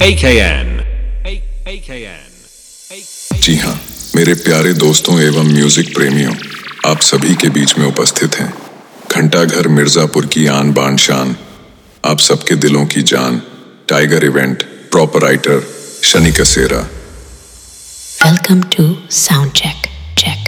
AKN. जी हाँ, मेरे प्यारे दोस्तों एवं म्यूजिक प्रेमियों, आप सभी के बीच में उपस्थित हैं घंटाघर मिर्जापुर की आन बान शान, आप सबके दिलों की जान, Tiger Event proprietor Shani Kasera. Welcome to Soundcheck. Check.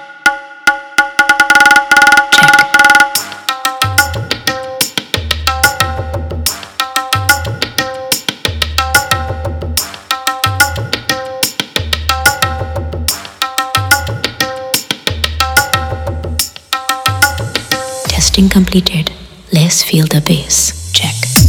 Testing completed. Let's feel the bass. Check.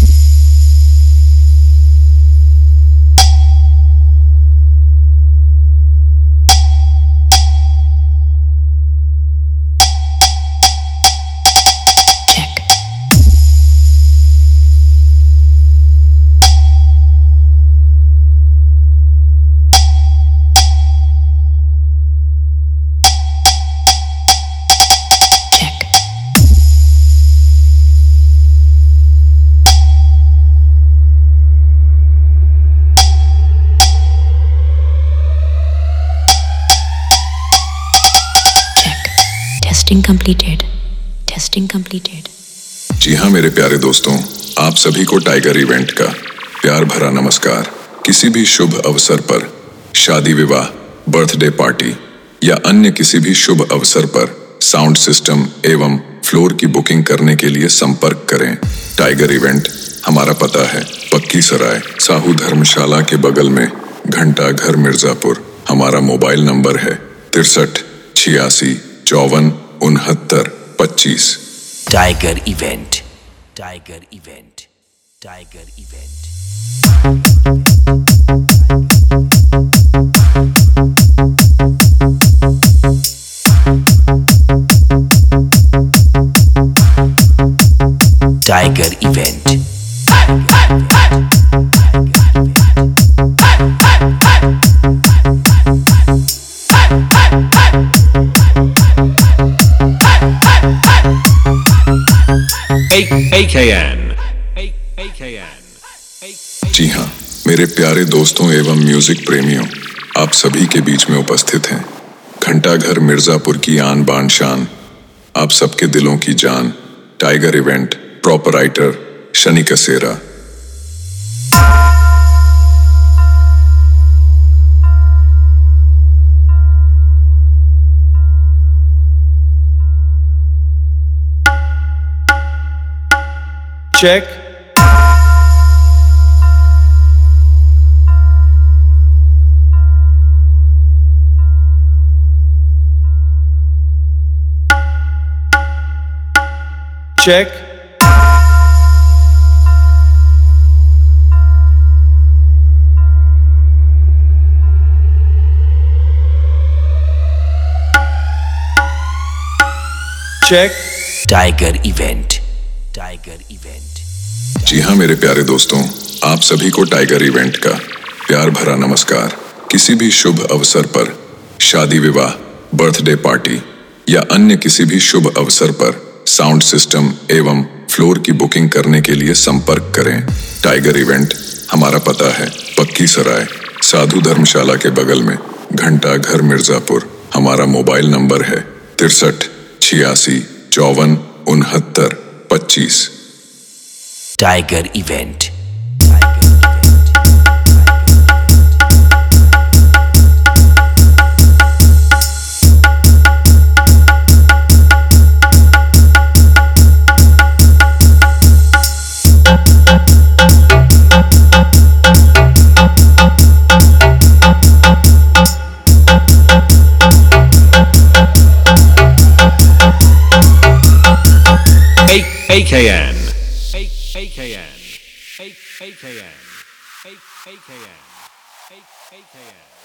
Testing completed. Testing completed. जी हाँ मेरे प्यारे दोस्तों, आप सभी को टाइगर इवेंट का प्यार भरा नमस्कार। किसी भी शुभ अवसर पर, शादी विवाह, बर्थडे पार्टी या अन्य किसी भी शुभ अवसर पर साउंड सिस्टम एवं फ्लोर की बुकिंग करने के लिए संपर्क करें। टाइगर इवेंट, हमारा पता है पक्की सराय, साहू धर्मशाला के बगल में, घंटाघर मिर्जापुर। हमारा मोबाइल नंबर है 63 86 54 69 25। Tiger Event, Tiger Event, Tiger Event. Tiger Event. AKN. जी हाँ मेरे प्यारे दोस्तों एवं म्यूजिक प्रेमियों, आप सभी के बीच में उपस्थित हैं घंटाघर मिर्जापुर की आन बान शान, आप सबके दिलों की जान, Tiger Event proprietor Shani Kasera. Check. Check. Check. Tiger Event, Tiger Event. जी हाँ मेरे प्यारे दोस्तों, आप सभी को टाइगर इवेंट का प्यार भरा नमस्कार। किसी भी शुभ अवसर पर, शादी विवाह, बर्थडे पार्टी या अन्य किसी भी शुभ अवसर पर साउंड सिस्टम एवं फ्लोर की बुकिंग करने के लिए संपर्क करें। टाइगर इवेंट, हमारा पता है पक्की सराय, साधु धर्मशाला के बगल में, घंटाघर मिर्जापुर। हमारा मोबाइल नंबर है 63 86 54 69 25। Tiger Event. AKN. AKN. AKN. AKN. AKN.